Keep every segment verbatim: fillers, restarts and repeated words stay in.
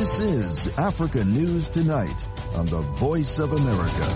This is Africa News Tonight on the Voice of America.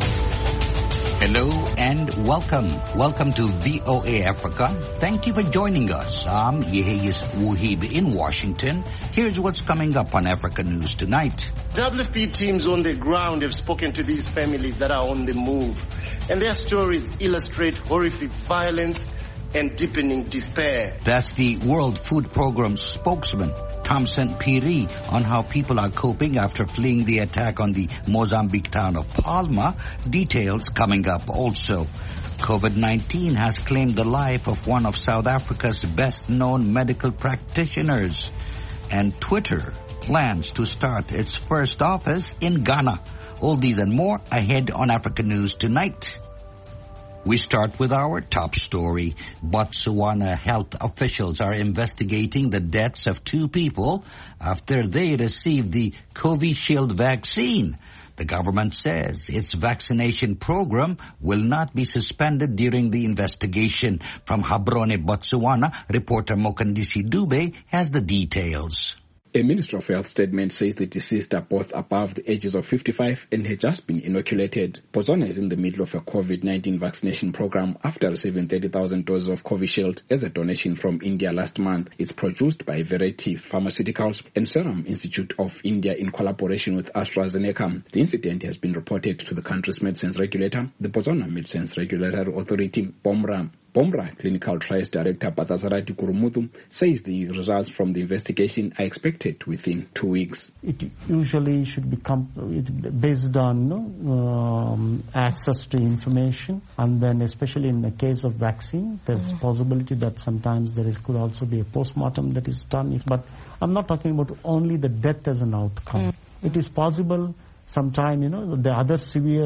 Hello and welcome. Welcome to V O A Africa. Thank you for joining us. I'm Yeheyes Wuhib in Washington. Here's what's coming up on Africa News Tonight. W F P teams on the ground have spoken to these families that are on the move, and their stories illustrate horrific violence and deepening despair. That's the World Food Programme spokesman, Thompson Piri, on how people are coping after fleeing the attack on the Mozambique town of Palma. Details coming up also. COVID nineteen has claimed the life of one of South Africa's best-known medical practitioners. And Twitter plans to start its first office in Ghana. All these and more ahead on Africa News Tonight. We start with our top story. Botswana health officials are investigating the deaths of two people after they received the Covishield vaccine. The government says its vaccination program will not be suspended during the investigation. From Gaborone, Botswana, reporter Mokandisi Dube has the details. A Ministry of Health statement says the deceased are both above the ages of fifty-five and had just been inoculated. Botswana is in the middle of a COVID nineteen vaccination program after receiving thirty thousand doses of Covishield as a donation from India last month. It's produced by Verity Pharmaceuticals and Serum Institute of India in collaboration with AstraZeneca. The incident has been reported to the country's medicines regulator, the Botswana Medicines Regulatory Authority, BOMRA. BOMRA Clinical Trials Director Patasarati Kurumutu says the results from the investigation are expected within two weeks. It usually should be comp- based on you know, um, access to information, and then especially in the case of vaccine, there's mm-hmm. possibility that sometimes there is, could also be a post-mortem that is done. But I'm not talking about only the death as an outcome. Mm-hmm. It is possible sometime, you know, the other severe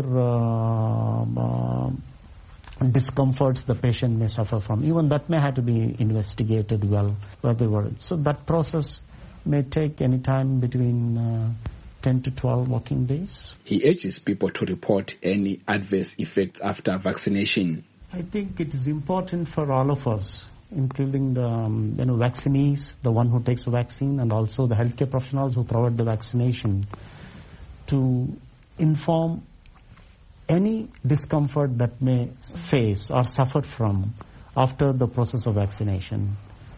uh, uh, discomforts the patient may suffer from. Even that may have to be investigated well. So that process may take any time between uh, ten to twelve working days. He urges people to report any adverse effects after vaccination. I think it is important for all of us, including the um, you know, vaccinees, the one who takes the vaccine, and also the healthcare professionals who provide the vaccination, to inform any discomfort that may face or suffer from after the process of vaccination.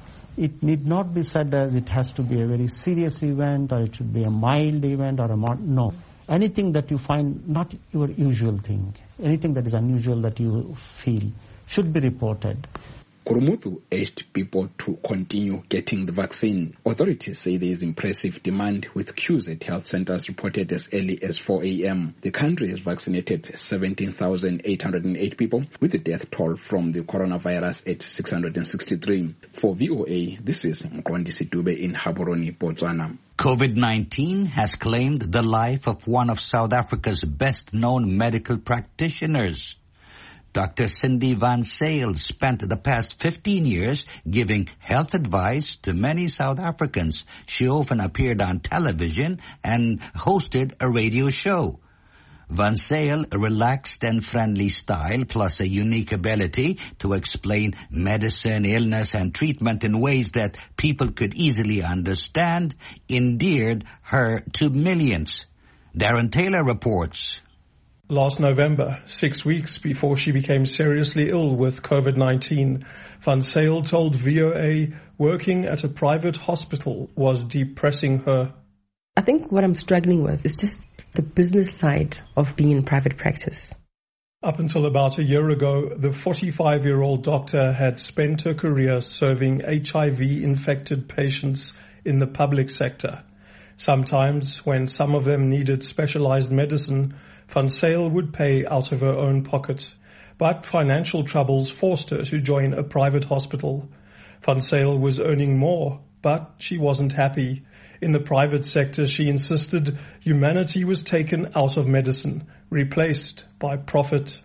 It need not be said as it has to be a very serious event or it should be a mild event or a mod- no. Anything that you find not your usual thing, anything that is unusual that you feel should be reported. Kurumutu urged people to continue getting the vaccine. Authorities say there is impressive demand, with queues at health centers reported as early as four a.m. The country has vaccinated seventeen thousand eight hundred eight people, with the death toll from the coronavirus at six hundred sixty-three. For V O A, this is Mkondisi Dube in Gaborone, Botswana. COVID nineteen has claimed the life of one of South Africa's best-known medical practitioners. Doctor Cindy Van Zyl spent the past fifteen years giving health advice to many South Africans. She often appeared on television and hosted a radio show. Van Zyl, a relaxed and friendly style plus a unique ability to explain medicine, illness and treatment in ways that people could easily understand, endeared her to millions. Darren Taylor reports. Last November, six weeks before she became seriously ill with COVID nineteen, Van Zyl told V O A working at a private hospital was depressing her. I think what I'm struggling with is just the business side of being in private practice. Up until about a year ago, the forty-five-year-old doctor had spent her career serving H I V-infected patients in the public sector. Sometimes, when some of them needed specialized medicine, Van Zyl would pay out of her own pocket, but financial troubles forced her to join a private hospital. Van Zyl was earning more, but she wasn't happy. In the private sector, she insisted humanity was taken out of medicine, replaced by profit.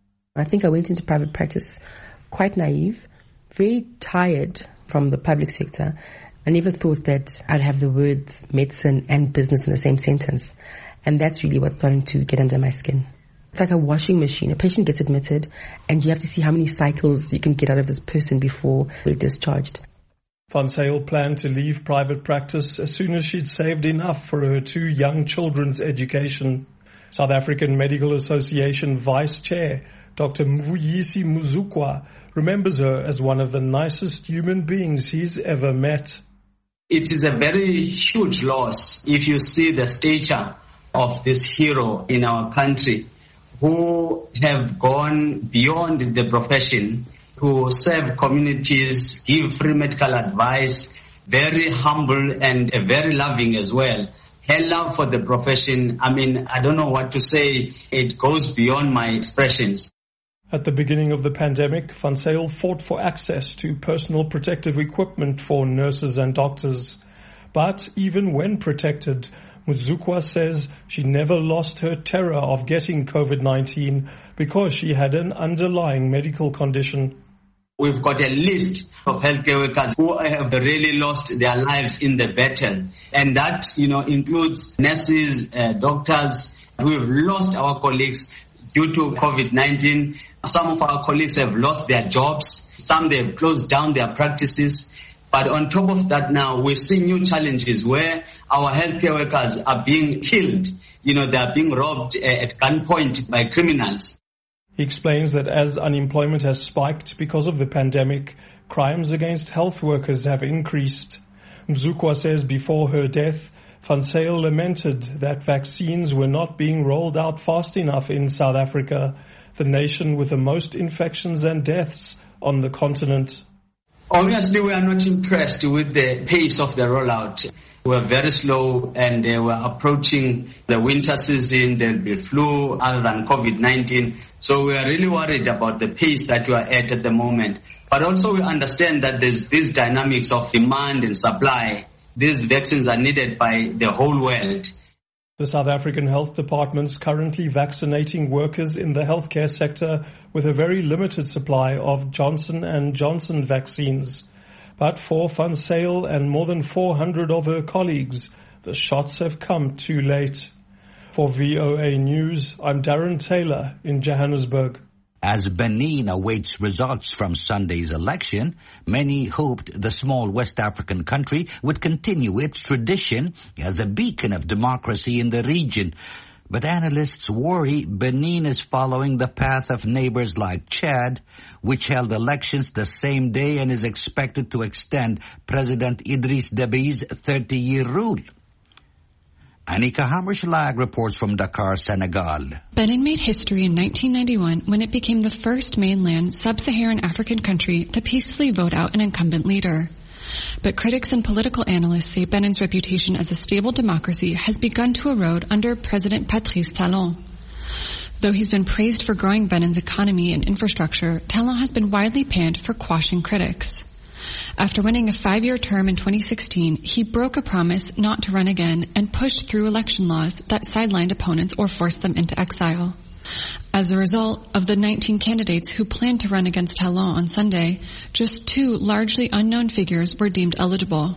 I think I went into private practice quite naive, very tired from the public sector. I never thought that I'd have the words medicine and business in the same sentence. And that's really what's starting to get under my skin. It's like a washing machine. A patient gets admitted and you have to see how many cycles you can get out of this person before they're discharged. Van Zyl planned to leave private practice as soon as she'd saved enough for her two young children's education. South African Medical Association Vice Chair, Doctor Mvuyisi Muzukwa, remembers her as one of the nicest human beings he's ever met. It is a very huge loss if you see the stature of this hero in our country who have gone beyond the profession to serve communities, give free medical advice, very humble and very loving as well. Her love for the profession, I mean, I don't know what to say. It goes beyond my expressions. At the beginning of the pandemic, Van Zyl fought for access to personal protective equipment for nurses and doctors. But even when protected, Muzukwa says she never lost her terror of getting COVID nineteen because she had an underlying medical condition. We've got a list of healthcare workers who have really lost their lives in the battle. And that, you know, includes nurses, uh, doctors. We've lost our colleagues due to COVID nineteen. Some of our colleagues have lost their jobs. Some they've closed down their practices. But on top of that now, we see new challenges where our healthcare workers are being killed. You know, they are being robbed uh, at gunpoint by criminals. He explains that as unemployment has spiked because of the pandemic, crimes against health workers have increased. Mzukwa says before her death, Van Zyl lamented that vaccines were not being rolled out fast enough in South Africa, the nation with the most infections and deaths on the continent. Obviously, we are not impressed with the pace of the rollout. We're very slow and uh, we're approaching the winter season. There'll be flu other than COVID nineteen. So we are really worried about the pace that we are at at the moment. But also we understand that there's these dynamics of demand and supply. These vaccines are needed by the whole world. The South African Health Department's currently vaccinating workers in the healthcare sector with a very limited supply of Johnson and Johnson vaccines. But for Van Zyl and more than four hundred of her colleagues, the shots have come too late. For V O A News, I'm Darren Taylor in Johannesburg. As Benin awaits results from Sunday's election, many hoped the small West African country would continue its tradition as a beacon of democracy in the region. But analysts worry Benin is following the path of neighbors like Chad, which held elections the same day and is expected to extend President Idriss Déby's thirty-year rule. Annika Hammerschlag reports from Dakar, Senegal. Benin made history in nineteen ninety-one when it became the first mainland sub-Saharan African country to peacefully vote out an incumbent leader. But critics and political analysts say Benin's reputation as a stable democracy has begun to erode under President Patrice Talon. Though he's been praised for growing Benin's economy and infrastructure, Talon has been widely panned for quashing critics. After winning a five-year term in twenty sixteen, he broke a promise not to run again and pushed through election laws that sidelined opponents or forced them into exile. As a result, of the nineteen candidates who planned to run against Talon on Sunday, just two largely unknown figures were deemed eligible.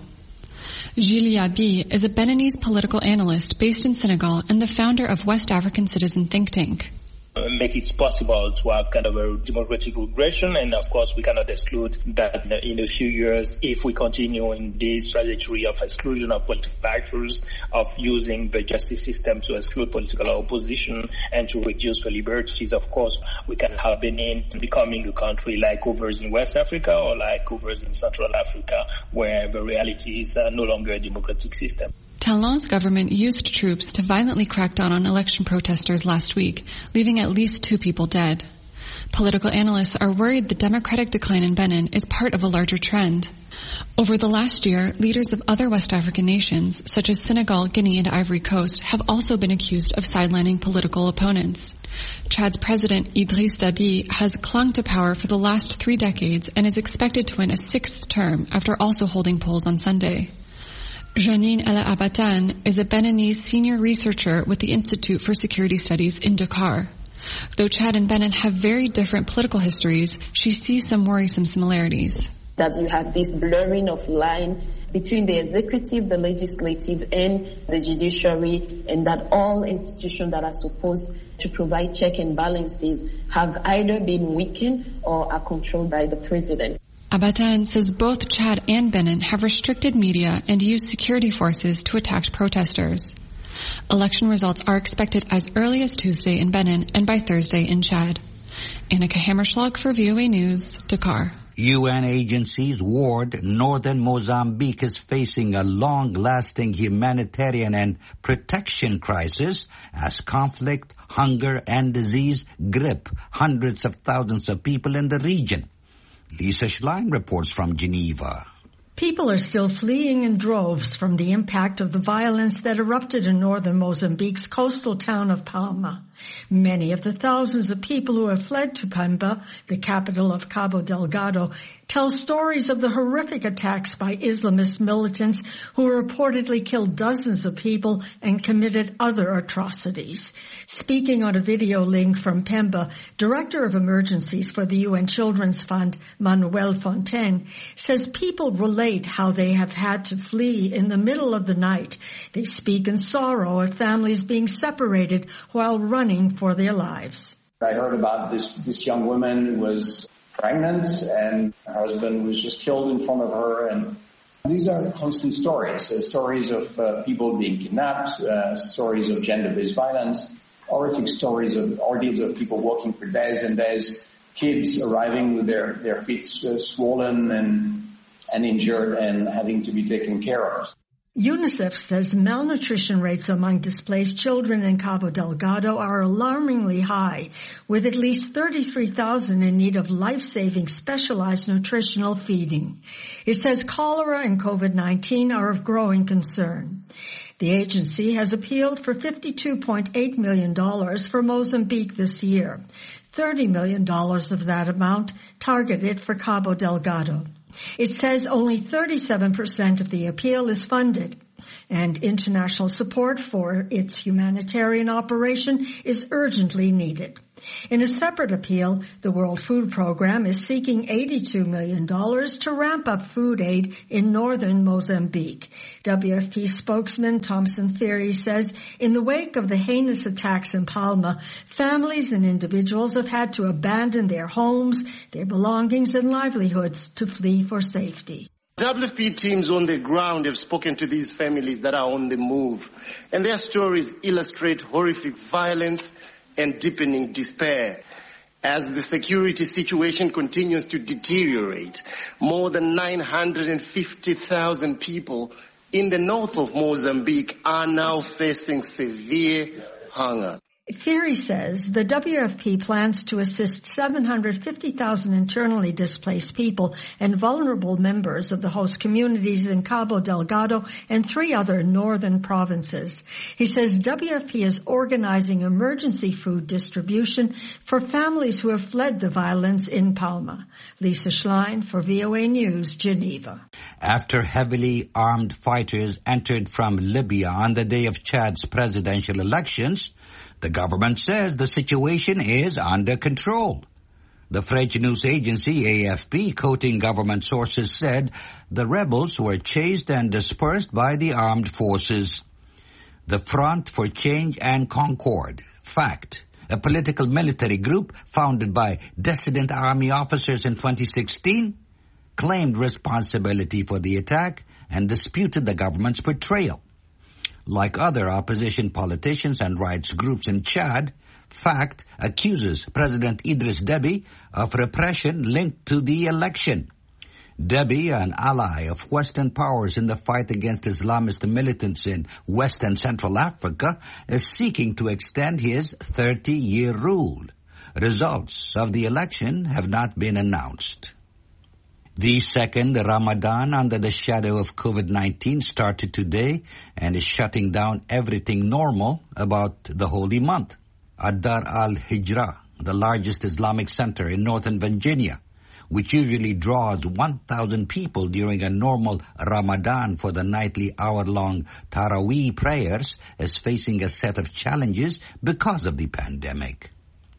Gilles Yabi is a Beninese political analyst based in Senegal and the founder of West African Citizen Think Tank. Make it possible to have kind of a democratic regression, and of course we cannot exclude that in a few years, if we continue in this trajectory of exclusion of political actors, of using the justice system to exclude political opposition and to reduce the liberties, of course we can have Benin becoming a country like others in West Africa or like others in Central Africa, where the reality is uh, no longer a democratic system. Talon's government used troops to violently crack down on election protesters last week, leaving at least two people dead. Political analysts are worried the democratic decline in Benin is part of a larger trend. Over the last year, leaders of other West African nations, such as Senegal, Guinea, and Ivory Coast, have also been accused of sidelining political opponents. Chad's president, Idriss Déby, has clung to power for the last three decades and is expected to win a sixth term after also holding polls on Sunday. Janine El Abatan is a Beninese senior researcher with the Institute for Security Studies in Dakar. Though Chad and Benin have very different political histories, she sees some worrisome similarities. That you have this blurring of line between the executive, the legislative, and the judiciary, and that all institutions that are supposed to provide check and balances have either been weakened or are controlled by the president. Abatan says both Chad and Benin have restricted media and used security forces to attack protesters. Election results are expected as early as Tuesday in Benin and by Thursday in Chad. Annika Hammerschlag for V O A News, Dakar. U N agencies warned northern Mozambique is facing a long-lasting humanitarian and protection crisis as conflict, hunger, and disease grip hundreds of thousands of people in the region. Lisa Schlein reports from Geneva. People are still fleeing in droves from the impact of the violence that erupted in northern Mozambique's coastal town of Palma. Many of the thousands of people who have fled to Pemba, the capital of Cabo Delgado, tell stories of the horrific attacks by Islamist militants who reportedly killed dozens of people and committed other atrocities. Speaking on a video link from Pemba, Director of Emergencies for the U N Children's Fund, Manuel Fontaine, says people relate how they have had to flee in the middle of the night. They speak in sorrow at families being separated while running for their lives. I heard about this, this young woman who was pregnant and her husband was just killed in front of her. And these are constant stories, uh, stories of uh, people being kidnapped, uh, stories of gender-based violence, horrific stories of ordeals of people walking for days and days, kids arriving with their, their feet uh, swollen and, and injured and having to be taken care of. UNICEF says malnutrition rates among displaced children in Cabo Delgado are alarmingly high, with at least thirty-three thousand in need of life-saving specialized nutritional feeding. It says cholera and COVID nineteen are of growing concern. The agency has appealed for fifty-two point eight million dollars for Mozambique this year, thirty million dollars of that amount targeted for Cabo Delgado. It says only thirty-seven percent of the appeal is funded, and international support for its humanitarian operation is urgently needed. In a separate appeal, the World Food Program is seeking eighty-two million dollars to ramp up food aid in northern Mozambique. W F P spokesman Thompson Theory says in the wake of the heinous attacks in Palma, families and individuals have had to abandon their homes, their belongings and livelihoods to flee for safety. W F P teams on the ground have spoken to these families that are on the move, and their stories illustrate horrific violence and deepening despair. As the security situation continues to deteriorate, more than nine hundred fifty thousand people in the north of Mozambique are now facing severe hunger. Theory says the W F P plans to assist seven hundred fifty thousand internally displaced people and vulnerable members of the host communities in Cabo Delgado and three other northern provinces. He says W F P is organizing emergency food distribution for families who have fled the violence in Palma. Lisa Schlein for V O A News, Geneva. After heavily armed fighters entered from Libya on the day of Chad's presidential elections, the government says the situation is under control. The French news agency A F P, quoting government sources, said the rebels were chased and dispersed by the armed forces. The Front for Change and Concord, FACT, a political military group founded by dissident army officers in twenty sixteen, claimed responsibility for the attack and disputed the government's portrayal. Like other opposition politicians and rights groups in Chad, FACT accuses President Idriss Déby of repression linked to the election. Déby, an ally of Western powers in the fight against Islamist militants in West and Central Africa, is seeking to extend his thirty-year rule. Results of the election have not been announced. The second Ramadan under the shadow of COVID nineteen started today and is shutting down everything normal about the holy month. Ad-Dar al-Hijra, the largest Islamic center in northern Virginia, which usually draws one thousand people during a normal Ramadan for the nightly hour-long Taraweeh prayers, is facing a set of challenges because of the pandemic.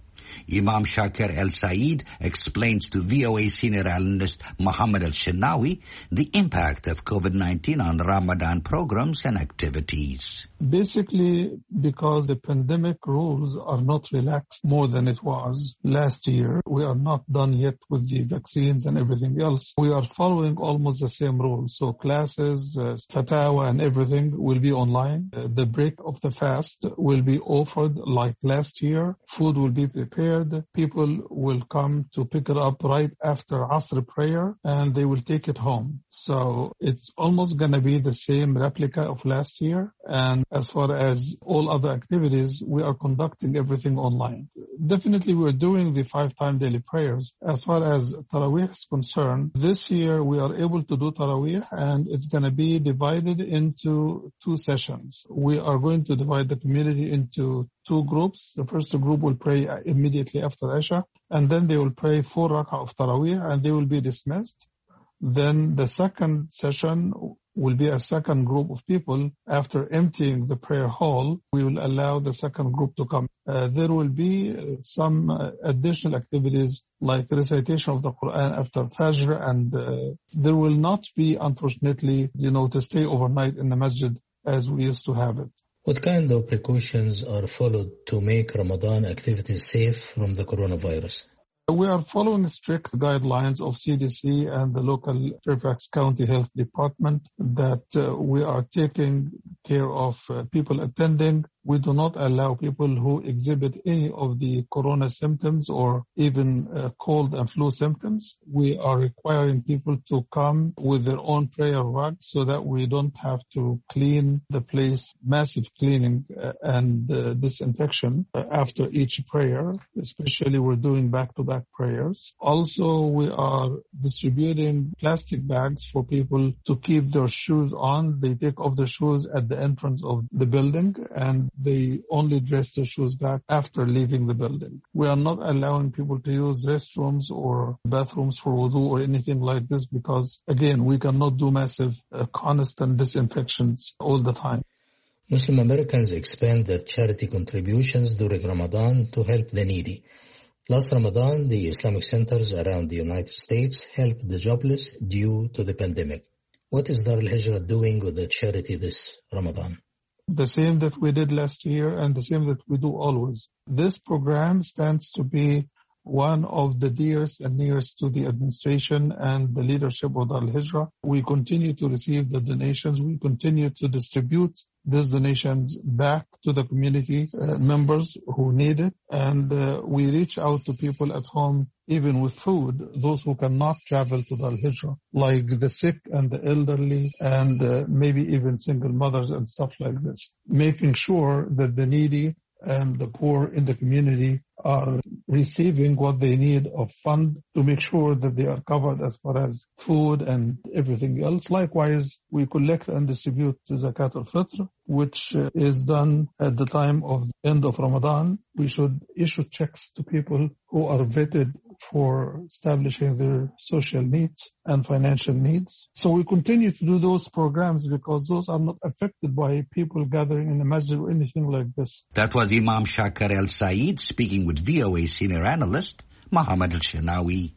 Imam Shakir El Said explains to V O A senior analyst Mohammed Al-Shenawi the impact of COVID nineteen on Ramadan programs and activities. Basically, because the pandemic rules are not relaxed more than it was last year, we are not done yet with the vaccines and everything else. We are following almost the same rules. So classes, uh, fatawa and everything will be online. Uh, the break of the fast will be offered like last year. Food will be prepared. People will come to pick it up right after Asr prayer and they will take it home. So it's almost going to be the same replica of last year. And as far as all other activities, we are conducting everything online. Definitely we're doing the five-time daily prayers. As far as Taraweeh is concerned, this year we are able to do Taraweeh and it's going to be divided into two sessions. We are going to divide the community into two groups. The first group will pray immediately after Isha and then they will pray four rak'ah of Taraweeh and they will be dismissed. Then the second session will be a second group of people. After emptying the prayer hall, we will allow the second group to come. Uh, there will be some uh, additional activities like recitation of the Quran after Fajr, and uh, there will not be, unfortunately, you know, to stay overnight in the masjid as we used to have it. What kind of precautions are followed to make Ramadan activities safe from the coronavirus? We are following strict guidelines of C D C and the local Fairfax County Health Department that uh, we are taking care of uh, people attending. We do not allow people who exhibit any of the corona symptoms or even uh, cold and flu symptoms. We are requiring people to come with their own prayer rug so that we don't have to clean the place, massive cleaning uh, and uh, disinfection uh, after each prayer, especially we're doing back-to-back prayers. Also, we are distributing plastic bags for people to keep their shoes on. They take off their shoes at the entrance of the building and they only dress their shoes back after leaving the building. We are not allowing people to use restrooms or bathrooms for wudu or anything like this because, again, we cannot do massive uh, constant disinfections all the time. Muslim Americans expand their charity contributions during Ramadan to help the needy. Last Ramadan, the Islamic centers around the United States helped the jobless due to the pandemic. What is Dar al-Hijrah doing with the charity this Ramadan? The same that we did last year and the same that we do always. This program stands to be one of the dearest and nearest to the administration and the leadership of Dar al-Hijrah. We continue to receive the donations. We continue to distribute these donations back to the community uh, members who need it. And uh, we reach out to people at home, even with food, those who cannot travel to Dar al-Hijrah, like the sick and the elderly and uh, maybe even single mothers and stuff like this, making sure that the needy and the poor in the community are receiving what they need of fund to make sure that they are covered as far as food and everything else. Likewise, we collect and distribute Zakat al-Fitr, which uh, is done at the time of the end of Ramadan. We should issue checks to people who are vetted for establishing their social needs and financial needs. So we continue to do those programs because those are not affected by people gathering in the masjid or anything like this. That was Imam Shakir El Said speaking with V O A senior analyst Mohammed Al-Shenawi.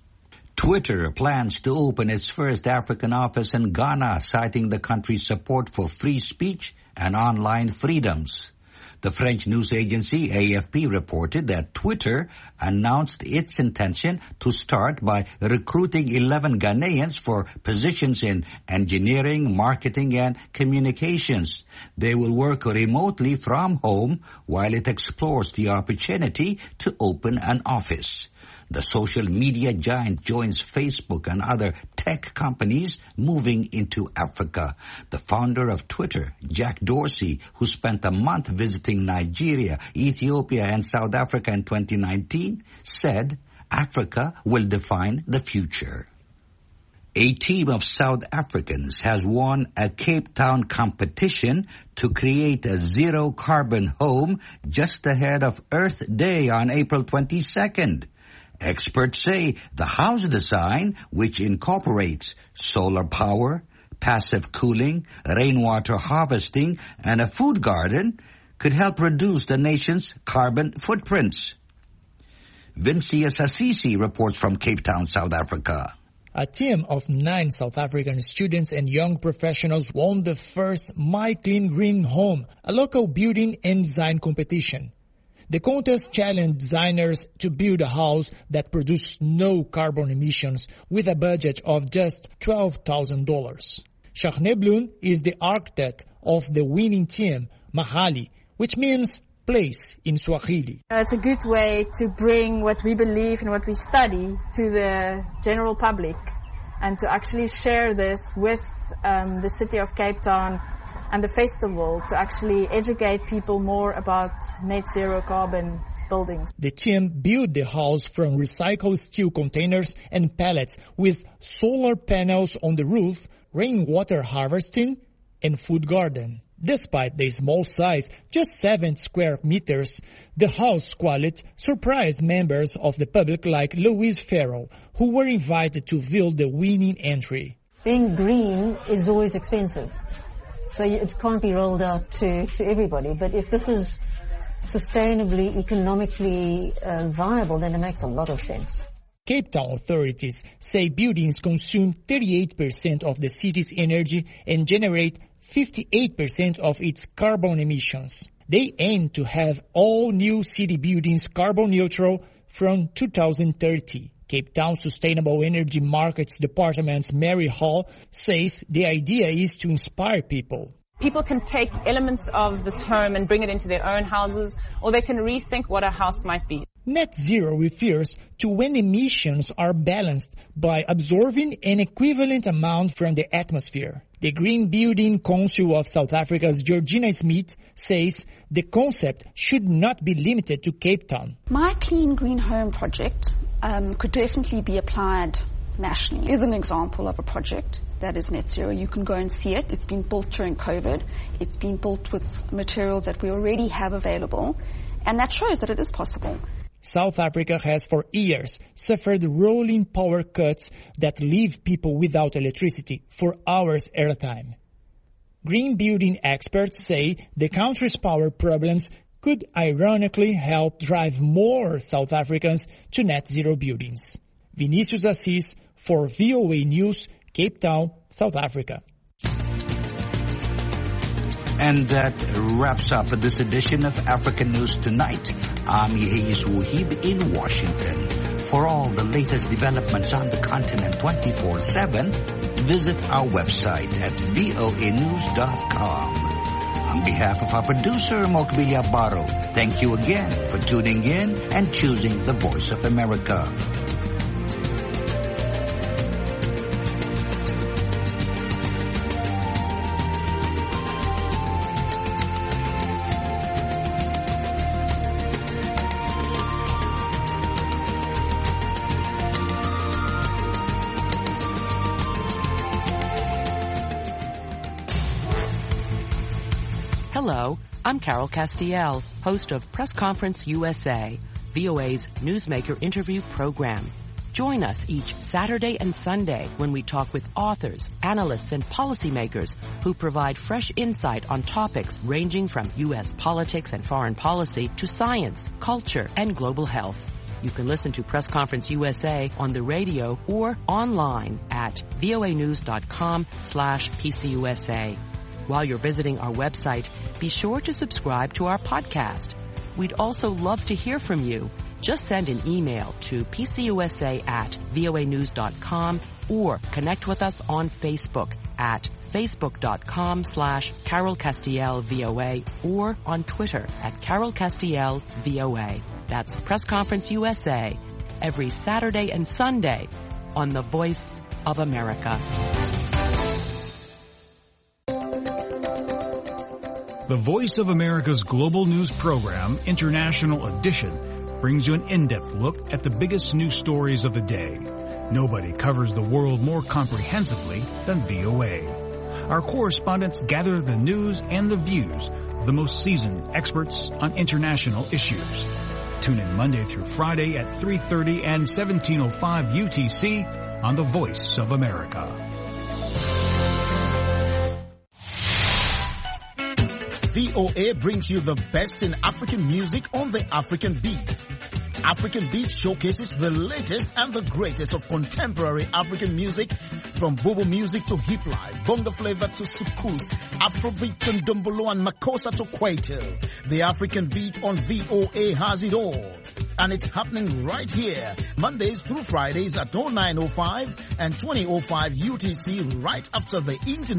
Twitter plans to open its first African office in Ghana, citing the country's support for free speech and online freedoms. The French news agency A F P reported that Twitter announced its intention to start by recruiting eleven Ghanaians for positions in engineering, marketing, and communications. They will work remotely from home while it explores the opportunity to open an office. The social media giant joins Facebook and other tech companies moving into Africa. The founder of Twitter, Jack Dorsey, who spent a month visiting Nigeria, Ethiopia, and South Africa in twenty nineteen, said Africa will define the future. A team of South Africans has won a Cape Town competition to create a zero-carbon home just ahead of Earth Day on April twenty-second. Experts say the house design, which incorporates solar power, passive cooling, rainwater harvesting, and a food garden, could help reduce the nation's carbon footprints. Vincius Assisi reports from Cape Town, South Africa. A team of nine South African students and young professionals won the first My Clean Green Home, a local building and design competition. The contest challenged designers to build a house that produced no carbon emissions with a budget of just twelve thousand dollars. Shachne Bloom is the architect of the winning team, Mahali, which means place in Swahili. It's a good way to bring what we believe and what we study to the general public and to actually share this with um, the city of Cape Town and the festival to actually educate people more about net zero carbon buildings. The team built the house from recycled steel containers and pallets with solar panels on the roof, rainwater harvesting, and food garden. Despite the small size, just seven square meters, the house quality surprised members of the public like Louise Farrell, who were invited to view the winning entry. Being green is always expensive, so it can't be rolled out to, to everybody. But if this is sustainably, economically uh, viable, then it makes a lot of sense. Cape Town authorities say buildings consume thirty-eight percent of the city's energy and generate fifty-eight percent of its carbon emissions. They aim to have all new city buildings carbon neutral from two thousand thirty. Cape Town Sustainable Energy Markets Department's Mary Hall says the idea is to inspire people. People can take elements of this home and bring it into their own houses, or they can rethink what a house might be. Net zero refers to when emissions are balanced by absorbing an equivalent amount from the atmosphere. The Green Building Council of South Africa's Georgina Smith says the concept should not be limited to Cape Town. My Clean Green Home project um, could definitely be applied nationally. Is an example of a project that is net zero. You can go and see it. It's been built during COVID. It's been built with materials that we already have available, and that shows that it is possible. South Africa has for years suffered rolling power cuts that leave people without electricity for hours at a time. Green building experts say the country's power problems could ironically help drive more South Africans to net zero buildings. Vinicius Assis for V O A News, Cape Town, South Africa. And that wraps up this edition of African News Tonight. I'm Yehis Wuhib in Washington. For all the latest developments on the continent twenty-four seven, visit our website at voa news dot com. On behalf of our producer, Mokbilia Baro, thank you again for tuning in and choosing the Voice of America. Hello, I'm Carol Castiel, host of Press Conference U S A, V O A's newsmaker interview program. Join us each Saturday and Sunday when we talk with authors, analysts, and policymakers who provide fresh insight on topics ranging from U S politics and foreign policy to science, culture, and global health. You can listen to Press Conference U S A on the radio or online at voa news dot com slash P C U S A. While you're visiting our website, be sure to subscribe to our podcast. We'd also love to hear from you. Just send an email to p c u s a at voa news dot com or connect with us on Facebook at facebook dot com slash Carol Castiel V O A or on Twitter at Carol Castiel V O A. That's Press Conference U S A every Saturday and Sunday on the Voice of America. The Voice of America's global news program, International Edition, brings you an in-depth look at the biggest news stories of the day. Nobody covers the world more comprehensively than V O A. Our correspondents gather the news and the views of the most seasoned experts on international issues. Tune in Monday through Friday at three thirty and seventeen oh five U T C on The Voice of America. V O A brings you the best in African music on the African beat. African Beat showcases the latest and the greatest of contemporary African music, from Bobo music to hip life, bongo flavor to soukous, Afrobeat to Ndombolo and Makossa to Kwaito. The African Beat on V O A has it all. And it's happening right here, Mondays through Fridays at oh nine oh five and twenty oh five U T C, right after the internet.